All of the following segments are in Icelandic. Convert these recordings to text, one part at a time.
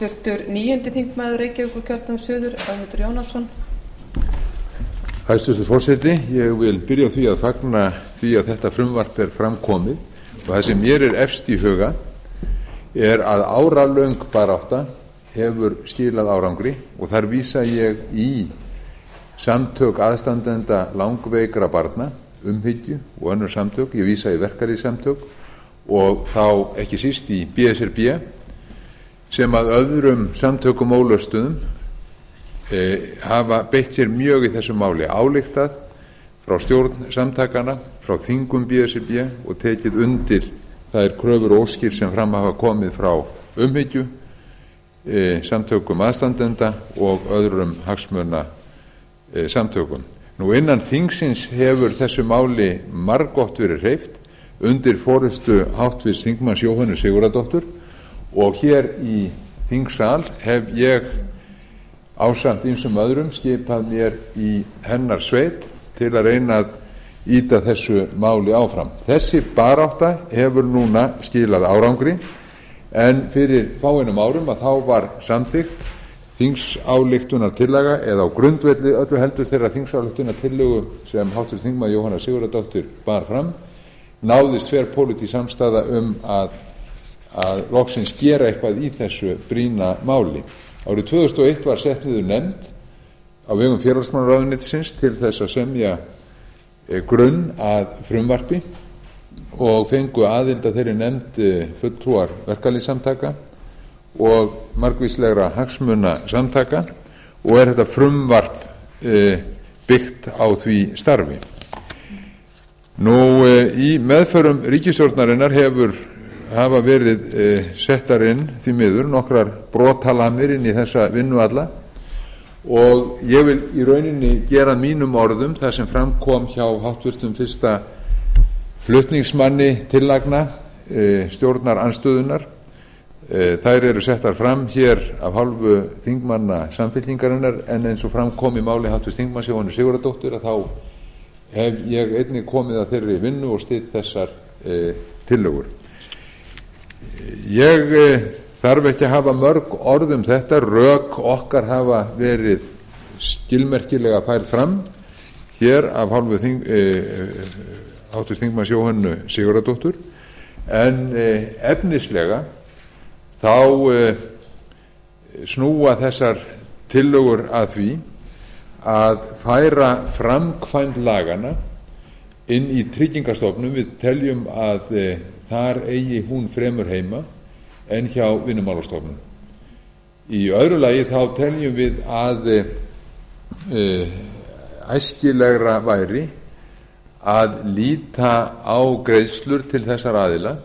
Níundi þingmaður Reykjavíkurkjördæmis suður, Ögmundur Jónasson. Hæstvirtur forseti, ég vil byrja á því að fagna því að þetta frumvarp er fram komið og það sem mér er efst í huga er að áralöng barátta hefur skilað árangri og þar vísa ég í samtök aðstandenda langveikra barna, umhyggju og önnur samtök, ég vísa í verkalýðssamtök og þá ekki síst í BSRB sem að öðrum samtökum ólöstuðum hafa beitt sér mjög í þessu máli, ályktað frá stjórn samtakana, frá þingum BSRB og tekið undir þær kröfur og óskir sem fram hafa komið frá umhyggju, samtökum aðstandenda og öðrum hagsmuna samtökum. Nú innan þingsins hefur þessu máli margoft verið hreyft undir forystu háttvirts þingmanns Jóhönnu Sigurðardóttur og hér í þingsal hef ég ásamt ýmsum öðrum skipað mér í hennar sveit til að reyna að ýta þessu máli áfram. Þessi barátta hefur núna skilað árangri en fyrir fáeinum árum að þá var samþykkt þingsályktunartillaga eða á grundvelli öllu heldur þeirra þingsályktunartillögu sem háttvirtur þingmaður Jóhanna Sigurðardóttir bar fram, náðist þverpólitísk samstaða að loksins gera eitthvað í þessu brýna máli. Árið 2001 var sett niður nefnd á vegum félagsmálaráðuneytisins til þess að semja grunn að frumvarpi og fengu aðild að þeirri nefnd fulltrúar verkalýðssamtaka og margvíslegra hagsmuna samtaka og er þetta frumvarp byggt á því starfi. Nú í meðförum ríkisstjórnarinnar hafa verið settar inn því miður nokkrar brotalamir inn í þessa vinnu alla og ég vil í rauninni gera mínum orðum það sem fram kom hjá háttvirtum fyrsta flutningsmanni tillagna stjórnarandstöðunnar. Þær eru settar fram hér af hálfu þingmanna Samfylkingarinnar en eins og fram kom í máli háttvirts þingmanns Jóhannu Sigurðardóttur að þá hef ég einnig komið að þeirri vinnu og styð þessar tillögur. Ég þarf ekki að hafa mörg orð um þetta, rök okkar hafa verið skilmerkilega færð fram hér af hálfu háttvirts þingmanns Jóhannu Sigurðardóttur en efnislega þá snúa þessar tillögur að því að færa framkvæmd laganna inn í Tryggingastofnun. Við teljum að þar eigi hún fremur heima en hjá Vinnumálastofnun. Í öðru lagi þá teljum við að æskilegra væri að líta á greiðslur til þessar aðila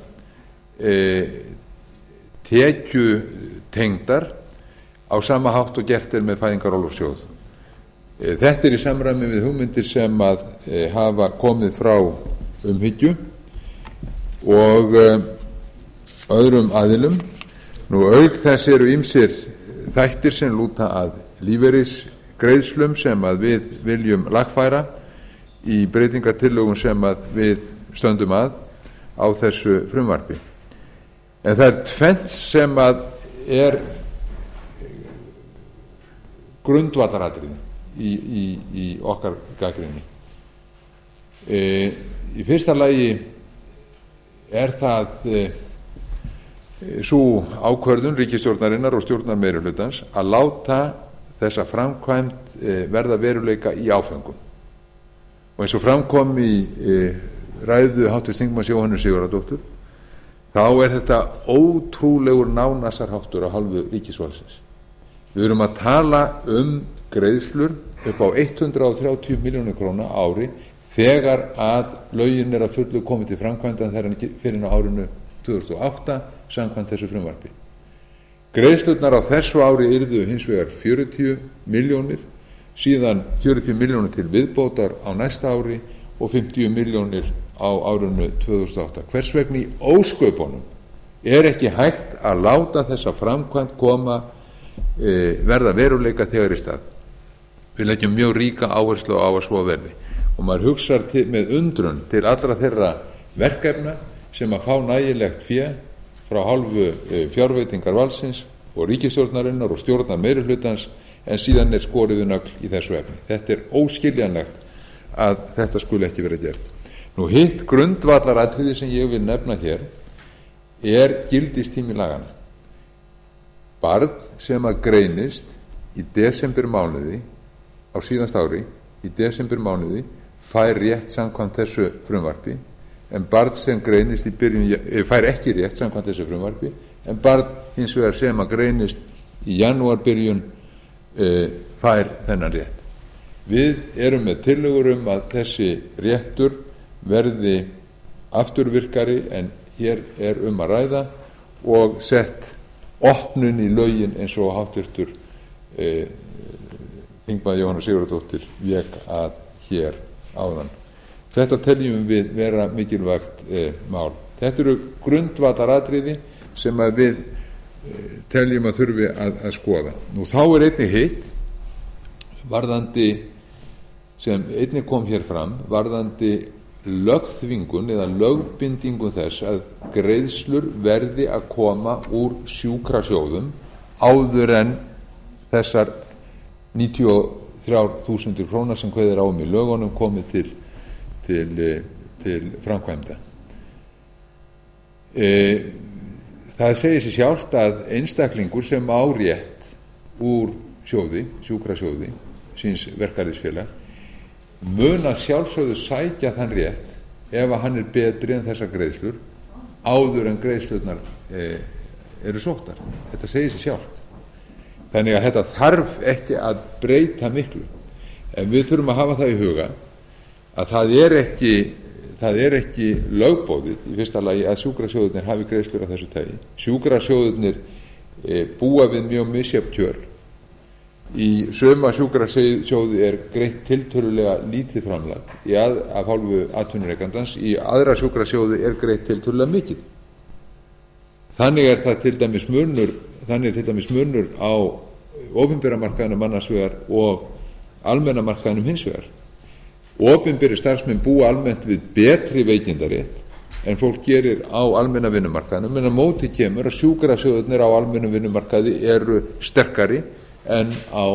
tekjutengdar á sama hátt og gert er með fæðingarorlofssjóð. Þetta er í samræmi við hugmyndir sem að hafa komið frá umhyggju og öðrum aðilum. Nú auk þess eru ýmsir þættir sem lúta að lífeyrisgreiðslum sem að við viljum lagfæra í breytingartillögum sem að við stöndum að á þessu frumvarpi. En það er tvennt sem að er grundvallaratriði í okkar gagnrýni. Í fyrsta lagi er það sú ákvörðun ríkisstjórnarinnar og stjórnarmeirihlutans að láta þessa framkvæmd verða veruleika í áföngum. Og eins og framkom í ræðu háttvirts þingmanns Jóhannu Sigurðardóttur þá er þetta ótrúlegur nánasarháttur af hálfu ríkisvaldsins. Við erum að tala greiðslur upp á 130 milljónir króna á ári þegar að lögin er að fullu komið til framkvæmda fyrir á árinu 2008 samkvæmt þessu frumvarpi. Greiðslurnar á þessu ári yrðu hins vegar 40 milljónir, síðan 40 milljónir til viðbótar á næsta ári og 50 milljónir á árinu 2008. Hvers vegna í ósköpunum er ekki hægt að láta þessa framkvæmd verða veruleika þegar í stað? Við leggjum mjög ríka áherslu á að svo verði og maður hugsar með undrun til allra þeirra verkefna sem að fá nægilegt fé frá hálfu fjárveitingar valdsins og ríkisstjórnarinnar og stjórnar meirihlutans, en síðan er skorið við nögl í þessu efni. Þetta er óskiljanlegt að þetta skuli ekki vera gert. Hitt grundvallaratriði sem ég vil nefna hér er gildistími laganna. Barn sem að greinist í desembermánuði á síðasta ári, í desembermánuði, fær rétt samkvæmt þessu frumvarpi, en barn sem greinist í byrjun fær ekki rétt samkvæmt þessu frumvarpi, en barn hins vegar sem að greinist í janúarbyrjun fær þennan rétt. Við erum með tillögur að þessi réttur verði afturvirkari en hér er að ræða og sett opnun í lögin eins og háttvirtur þingmaður Jóhanna Sigurðardóttir vék að hér áðan. Þetta teljum við vera mikilvægt mál. Þetta eru grundvallaratriði sem að við teljum að þurfi að skoða. Þá er einnig hitt varðandi, sem einnig kom hér fram, varðandi lögþvingun eða lögbindingu þess að greiðslur verði að koma úr sjúkrasjóðum áður en þessar 93.000 krónar sem kveðið er á í lögunum komið til framkvæmda. Það segir sig sjálft að einstaklingur sem á rétt úr sjóði, sjúkrasjóði síns verkalýðsfélags, mun að sjálfsögðu sækja þann rétt ef að hann er betri en þessar greiðslur áður en greiðslurnar eru sóttar. Þetta segir sig sjálft. Þannig að þetta þarf ekki að breyta miklu, en við þurfum að hafa það í huga að það er ekki lögboðið í fyrsta lagi að sjúkrasjóðirnir hafi greiðslur af þessu tagi. Sjúkrasjóðirnir búa við mjög misjöfn kjör. Í suma sjúkrasjóði er greitt tiltölulega lítið framlag af hálfu atvinnurekandans, í aðra sjúkrasjóði er greitt tiltölulega mikið. Þannig er það til dæmis munur á opinbera markaðinum annars vegar og almenna markaðinum hins vegar. Opinberi starfsmenn búa almennt við betri veikindarétt en fólk gerir á almenna vinnumarkaðinum, en á móti kemur að sjúkrasjóðirnir á almenna vinnumarkaði eru sterkari en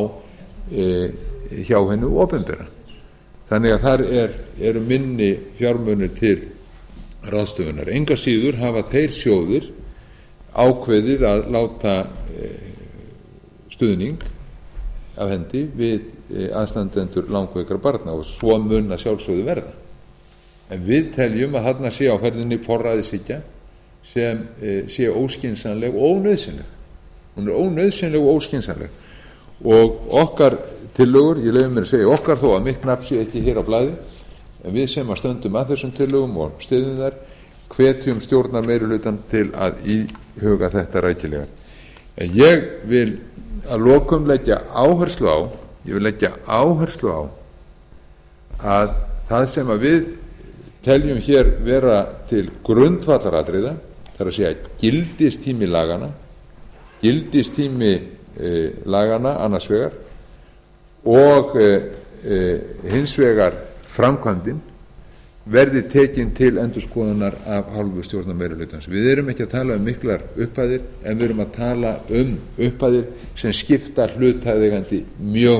hjá hennu opinbera. Þannig að þar eru minni fjármunir til ráðstöfunar. Engu að síður hafa þeir sjóðir ákveðið að láta stuðning af hendi við aðstandendur langveikra barna, og svo mun að sjálfsögðu verða. En við teljum að þarna sé á ferðinni forræðishyggja sem sé óskynsamleg og ónauðsynleg. Hún er ónauðsynleg og óskynsamleg. Og okkar tillögur, ég leyfi mér að segja okkar þó að mitt nafn sé ekki hér á blaði, en við sem að stöndum að þessum tillögum og styðjum þær, hvetjum stjórnar meirihlutann til að íhuga þetta rækilega. En ég vil að lokum leggja áherslu á að það sem að við teljum hér vera til grundvallaratriða, það er að segja gildistími lagana annars vegar og hins vegar framkvæmdin verði tekin til endurskoðunar af hálfu stjórnar meirihlutans. Við erum ekki að tala um miklar upphæðir, en við erum að tala um upphæðir sem skipta hlutaðeigandi mjög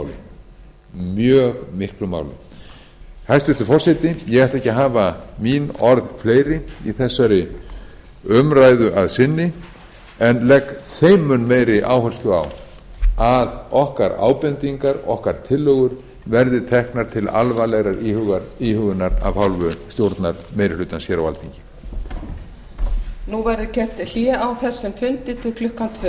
miklu máli. Hæstvirtur forseti, ég ætla ekki að hafa mín orð fleiri í þessari umræðu að sinni, en legg þeim mun meiri áherslu á að okkar ábendingar, okkar tillögur verði teknar til alvarlegrar íhugunar af hálfu stjórnar meirihlutans hér á Alþingi. Nú verður gert hlé á þessum fundi til klukkan 2.